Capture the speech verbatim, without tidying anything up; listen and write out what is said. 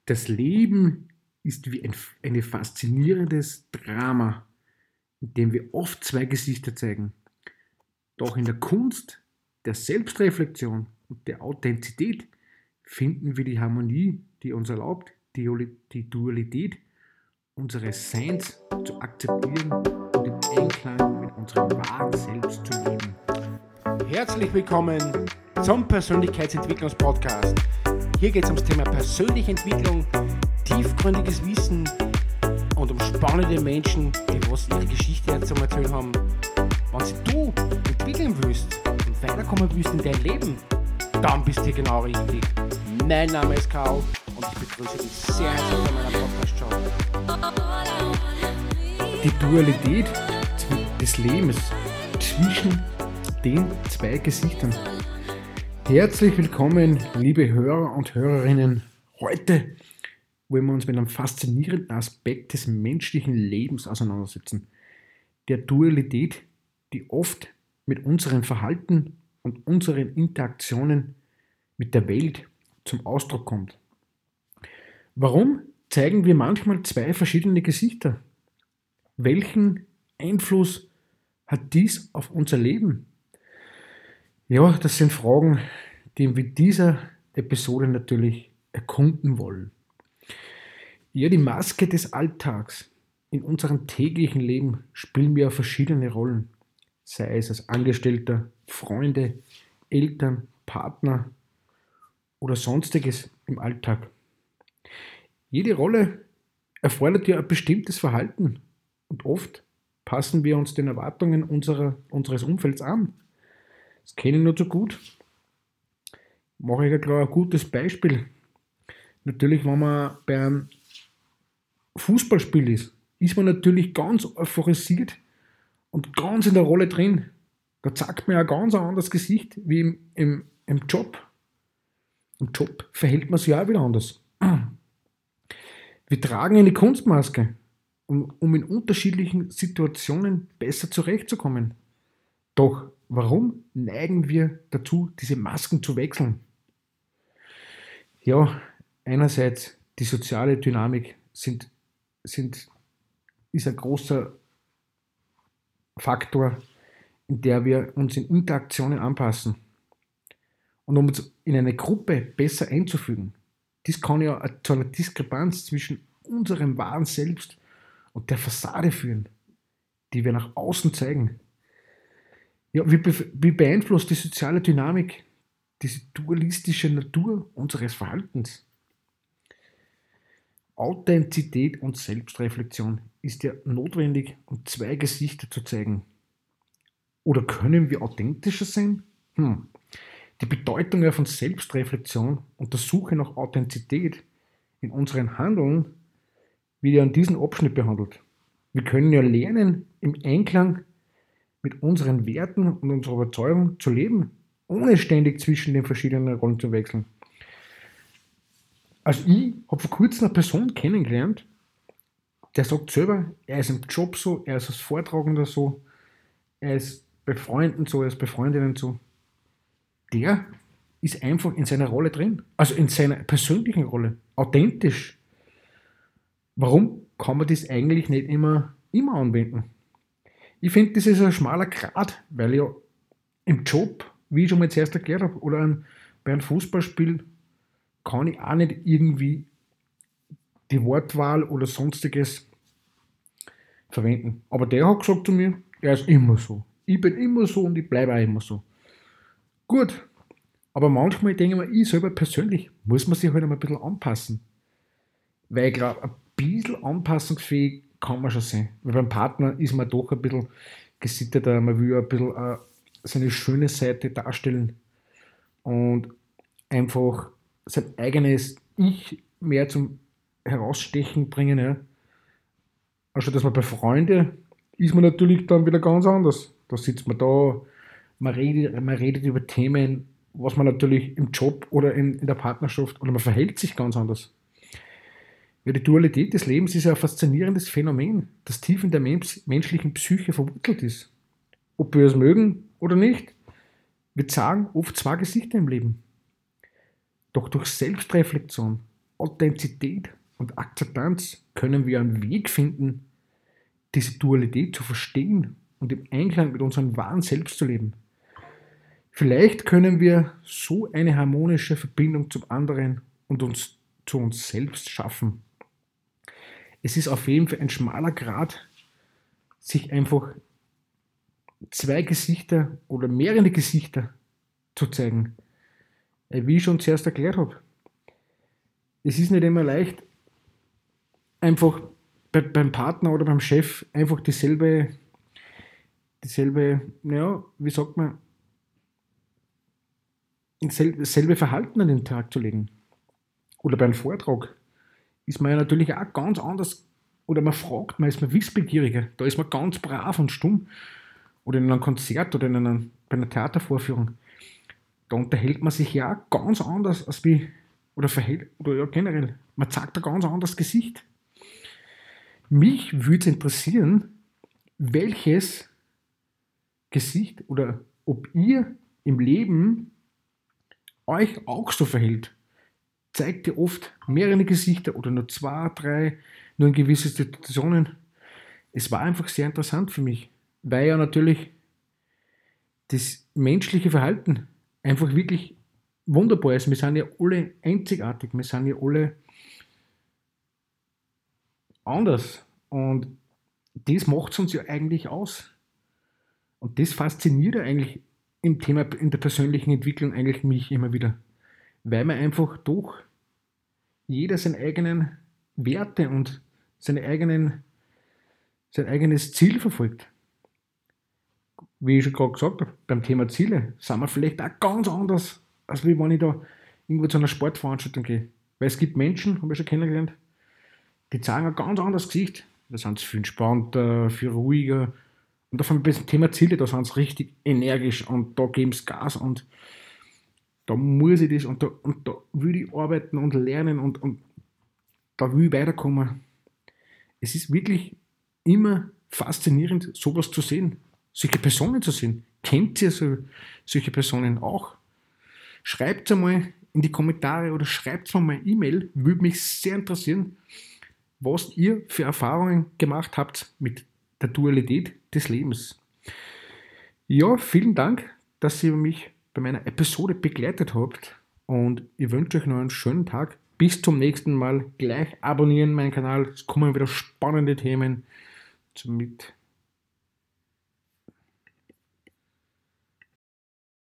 Das Leben ist wie ein, ein faszinierendes Drama, in dem wir oft zwei Gesichter zeigen. Doch in der Kunst der Selbstreflexion und der Authentizität finden wir die Harmonie, die uns erlaubt, die, die Dualität unseres Seins zu akzeptieren und im Einklang mit unserem wahren Selbst zu leben. Herzlich willkommen zum Persönlichkeitsentwicklungspodcast. Hier geht es ums Thema persönliche Entwicklung, tiefgründiges Wissen und um spannende Menschen, die was ihre Geschichte zu erzählen haben. Wenn sie du entwickeln willst und weiterkommen willst in dein Leben, dann bist du hier genau richtig. Mein Name ist Karl und ich begrüße dich sehr herzlich in meiner Podcast-Show. Die Dualität des Lebens zwischen den zwei Gesichtern. Herzlich willkommen, liebe Hörer und Hörerinnen. Heute wollen wir uns mit einem faszinierenden Aspekt des menschlichen Lebens auseinandersetzen. Der Dualität, die oft mit unserem Verhalten und unseren Interaktionen mit der Welt zum Ausdruck kommt. Warum zeigen wir manchmal zwei verschiedene Gesichter? Welchen Einfluss hat dies auf unser Leben? Ja, das sind Fragen, die wir in dieser Episode natürlich erkunden wollen. Ja, die Maske des Alltags in unserem täglichen Leben spielen wir verschiedene Rollen, sei es als Angestellter, Freunde, Eltern, Partner oder sonstiges im Alltag. Jede Rolle erfordert ja ein bestimmtes Verhalten und oft passen wir uns den Erwartungen unserer, unseres Umfelds an. Das kenne ich nur zu gut. Mache ich ja klar ein gutes Beispiel. Natürlich, wenn man bei einem Fußballspiel ist, ist man natürlich ganz euphorisiert und ganz in der Rolle drin. Da zeigt man ja ein ganz anderes Gesicht wie im, im, im Job. Im Job verhält man sich auch wieder anders. Wir tragen eine Kunstmaske, um, um in unterschiedlichen Situationen besser zurechtzukommen. Doch warum neigen wir dazu, diese Masken zu wechseln? Ja, einerseits die soziale Dynamik sind, sind, ist ein großer Faktor, in der wir uns in Interaktionen anpassen. Und um uns in eine Gruppe besser einzufügen, das kann ja zu einer Diskrepanz zwischen unserem wahren Selbst und der Fassade führen, die wir nach außen zeigen. Ja, wie, wie beeinflusst die soziale Dynamik diese dualistische Natur unseres Verhaltens? Authentizität und Selbstreflexion ist ja notwendig, um zwei Gesichter zu zeigen. Oder können wir authentischer sein? Hm. Die Bedeutung von Selbstreflexion und der Suche nach Authentizität in unseren Handeln wird ja in diesem Abschnitt behandelt. Wir können ja lernen, im Einklang mit unseren Werten und unserer Überzeugung zu leben, ohne ständig zwischen den verschiedenen Rollen zu wechseln. Also ich habe vor kurzem eine Person kennengelernt, der sagt selber, er ist im Job so, er ist als Vortragender so, er ist bei Freunden so, er ist bei Freundinnen so. Der ist einfach in seiner Rolle drin, also in seiner persönlichen Rolle, authentisch. Warum kann man das eigentlich nicht immer, immer anwenden? Ich finde, das ist ein schmaler Grat, weil ja im Job, wie ich schon mal zuerst erklärt habe, oder ein, bei einem Fußballspiel kann ich auch nicht irgendwie die Wortwahl oder sonstiges verwenden. Aber der hat gesagt zu mir, er ist immer so. Ich bin immer so und ich bleibe auch immer so. Gut, aber manchmal denke ich mir, ich selber persönlich muss man sich halt einmal ein bisschen anpassen. Weil ich glaube, ein bisschen anpassungsfähig kann man schon sein. Weil beim Partner ist man doch ein bisschen gesitteter, man will ein bisschen uh, seine schöne Seite darstellen und einfach sein eigenes Ich mehr zum Herausstechen bringen. Ja. Also, dass man bei Freunden ist man natürlich dann wieder ganz anders. Da sitzt man da, man redet, man redet über Themen, was man natürlich im Job oder in, in der Partnerschaft, oder man verhält sich ganz anders. Ja, die Dualität des Lebens ist ja ein faszinierendes Phänomen, das tief in der menschlichen Psyche verwurzelt ist. Ob wir es mögen oder nicht, wir zeigen oft zwei Gesichter im Leben. Doch durch Selbstreflexion Authentizität und Akzeptanz können wir einen Weg finden, diese Dualität zu verstehen und im Einklang mit unserem wahren Selbst zu leben. Vielleicht können wir so eine harmonische Verbindung zum anderen und uns zu uns selbst schaffen. Es ist auf jeden Fall ein schmaler Grat, sich einfach zwei Gesichter oder mehrere Gesichter zu zeigen. Wie ich schon zuerst erklärt habe. Es ist nicht immer leicht, einfach bei, beim Partner oder beim Chef einfach dieselbe, dieselbe, ja, wie sagt man, dasselbe Verhalten an den Tag zu legen. Oder beim Vortrag ist man ja natürlich auch ganz anders, oder man fragt, man ist man wissbegieriger, da ist man ganz brav und stumm. Oder in einem Konzert oder in einer, bei einer Theatervorführung. Da unterhält man sich ja auch ganz anders als wie, oder verhält, oder ja generell, man zeigt ein ganz anderes Gesicht. Mich würde es interessieren, welches Gesicht oder ob ihr im Leben euch auch so verhält. Zeigt ihr oft mehrere Gesichter oder nur zwei, drei, nur in gewissen Situationen. Es war einfach sehr interessant für mich, weil ja natürlich das menschliche Verhalten einfach wirklich wunderbar ist. Wir sind ja alle einzigartig, wir sind ja alle anders und das macht es uns ja eigentlich aus. Und das fasziniert ja eigentlich im Thema, in der persönlichen Entwicklung eigentlich mich immer wieder, weil man einfach doch jeder seine eigenen Werte und seine eigenen, sein eigenes Ziel verfolgt. Wie ich schon gerade gesagt habe, beim Thema Ziele sind wir vielleicht auch ganz anders, als wie wenn ich da irgendwo zu einer Sportveranstaltung gehe. Weil es gibt Menschen, habe ich schon kennengelernt, die zeigen ein ganz anderes Gesicht. Da sind sie viel entspannter, viel ruhiger. Und auf dem Thema Ziele, da sind sie richtig energisch und da geben sie Gas und da muss ich das und da, und da will ich arbeiten und lernen und, und da will ich weiterkommen. Es ist wirklich immer faszinierend, sowas zu sehen, solche Personen zu sehen. Kennt ihr so, solche Personen auch? Schreibt es einmal in die Kommentare oder schreibt mir mal eine E-Mail, würde mich sehr interessieren, was ihr für Erfahrungen gemacht habt mit der Dualität des Lebens. Ja, vielen Dank, dass ihr mich bei meiner Episode begleitet habt und ich wünsche euch noch einen schönen Tag. Bis zum nächsten Mal. Gleich abonnieren meinen Kanal. Es kommen wieder spannende Themen mit